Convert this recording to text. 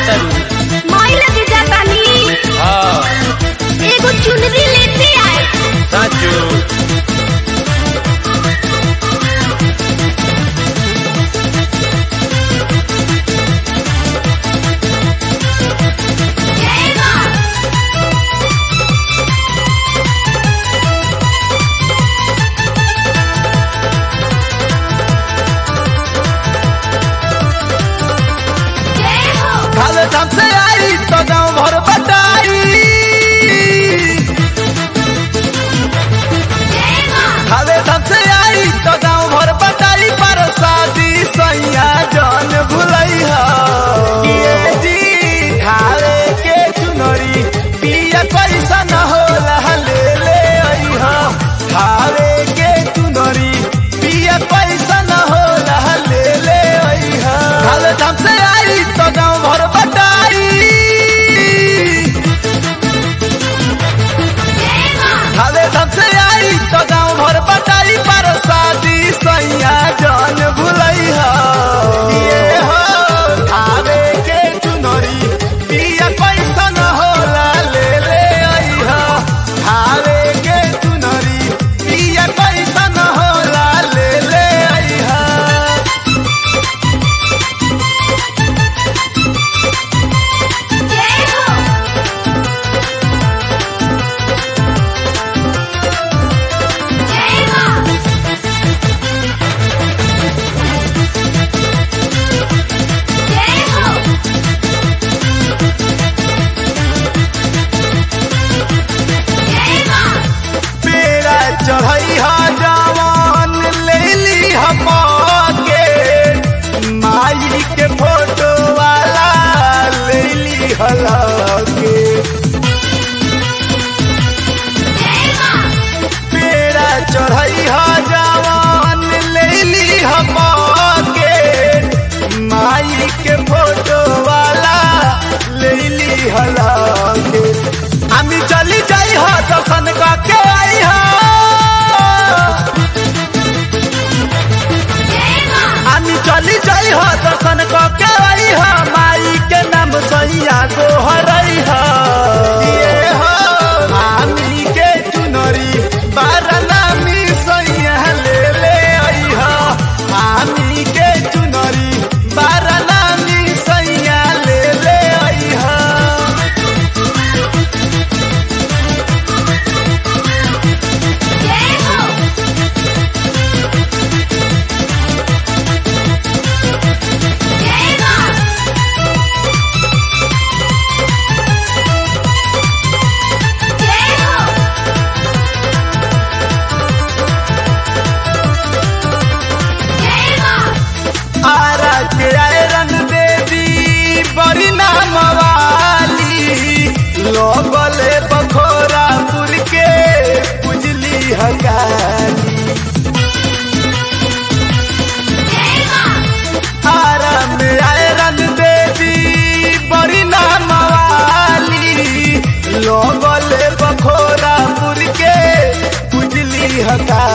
जाता रू? माई लगे जाता नी। हाँ एगो चुनरी लेते आए। साचू जय माँ। जय हो। खाले धाम से आई तो गाँव भर बटाई। जय माँ। खाले धाम से आई तो गाँव भर बटाई पर शादी सैया जान भुलई ये जी खाले के चुनरी पिया पैसा न होला ले ले आई खाले के चुनरी पिया पैसा न होला ले ले आई खाले धाम से आई तो गाँव भर बटाई। जय माँ। खाले धाम से आई तो गाँव भर बटाई पर शादी सैया जान भुलई ये हो खाले के चुनरी पिया पैसा न होला ले ले आई खाले के चुनरी पिया पैसा न होला ले ले आई जय हो। जय माँ। जय हो। जय माँ। पेरा चढ़ई जवान ले ली हम के माई के फोटो वाला ले ली हलके जय माँ। पेरा चढ़ई जवान ले ली हम के माई के फोटो वाला ले ली हलके हमी चली जाई दर्शन के आई जय माँ। हमी चली जाई दर्शन के आई माई के नाम सैया गोहरई ये हो हमी के चुनरी बारनामी सैया ले ले आई हमी के चुनरी बारनामी सैया ले ले आई जय हो। जय माँ। जय हो। जय माँ। आरा के आयरन देवी बड़ी नाम वाली लोगले बखोरापुर के पुजली हकाली जय माँ। आरा में आयरन देवी बड़ी नाम वाली लोगले बखोरापुर के पुजली हकाली